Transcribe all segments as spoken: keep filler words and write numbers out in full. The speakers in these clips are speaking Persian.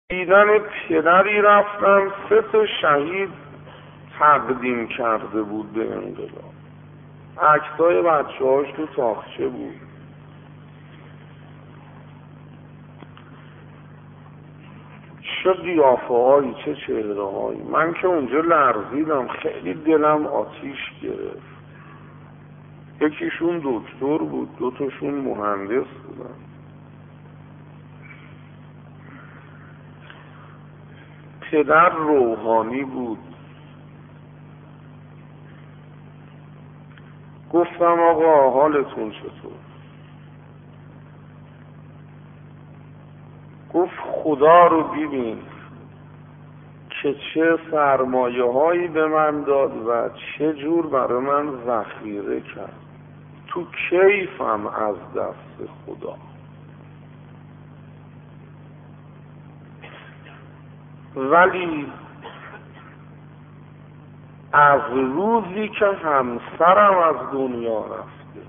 دیدن پدری رفتم سه تا شهید تقدیم کرده بود به انقلاب. عکسای بچه هاش تو تاقچه بود. چه قیافه هایی، چه چهره هایی. من که اونجا لرزیدم، خیلی دلم آتیش گرفت. یکیشون دکتر بود، دوتاشون مهندس بودن. پدر روحانی بود. گفتم آقا حالتون چطور؟ گفت خدا رو ببین که چه سرمایه هایی به من داد و چه جور برای من ذخیره کرد. تو کیفم از دست خدا. ولی از روزی که همسرم از دنیا رفته،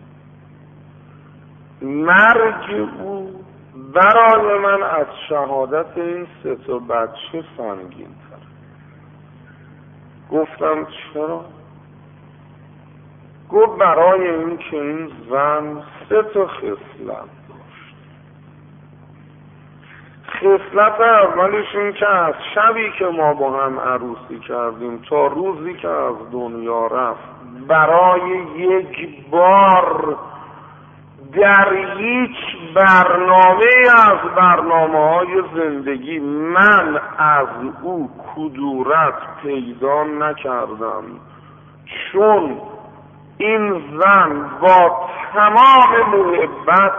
مرگ او برای من از شهادت این سه تا بچه سنگین تر. گفتم چرا؟ گفت برای این که این زن سه تا خصلت داشت. خصلت اولش این که از شبی که ما با هم عروسی کردیم تا روزی که از دنیا رفت، برای یک بار در هیچ برنامه از برنامه های زندگی من از او کدورت پیدا نکردم، چون این زن با تمام محبت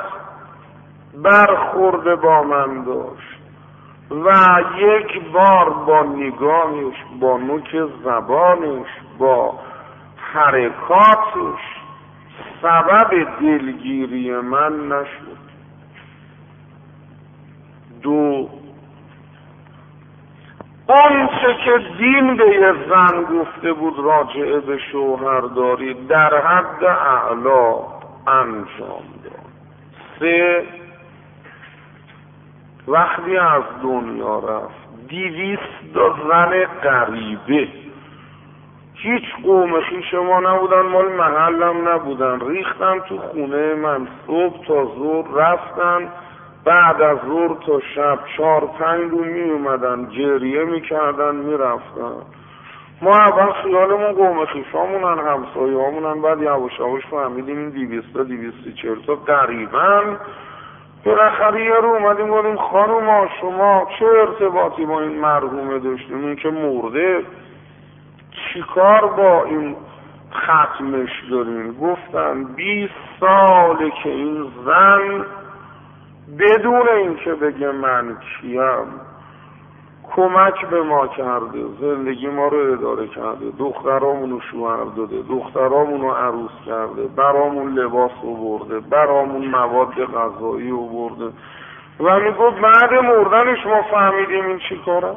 برخورد با من داشت و یک بار با نگاهش، با نوک زبانش، با حرکاتش سبب دلگیری من نشد. دو، اون چه که دین به یه زن گفته بود راجعه به شوهرداری در حد اعلا انجام داد. سه، وقتی از دنیا رفت دیویست تا زن غریبه، هیچ قوم خویش ما نبودن، مال محلم نبودن، ریختن تو خونه من صبح تا ظهر، رفتن بعد از ظهر تا شب چهار پنج رو می اومدن، گریه می کردن می رفتن. ما اول خیالمون قوم خویشامونن، همسایه همونن، بعد یواش یواش فهمیدیم این دیویست تا دیویست چهل تا قریبن. بالاخره یه رو اومدیم گفتیم خانوما شما چه ارتباطی با این مرحومه داشتیم؟ این که مرده چیکار با این ختمش داریم؟ گفتن بیست ساله که این زن بدون اینکه بگه من کیم کمک به ما کرده، زندگی ما رو اداره کرده، دخترامون رو شوهر داده، دخترامون رو عروس کرده، برامون لباس آورده، برامون مواد غذایی آورده و میگفت بعد مردنش ما فهمیدیم این چی کاره.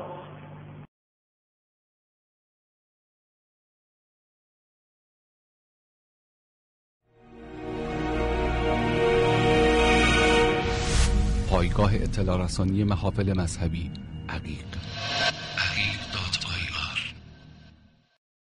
پایگاه اطلاع رسانی محافل مذهبی عقیق.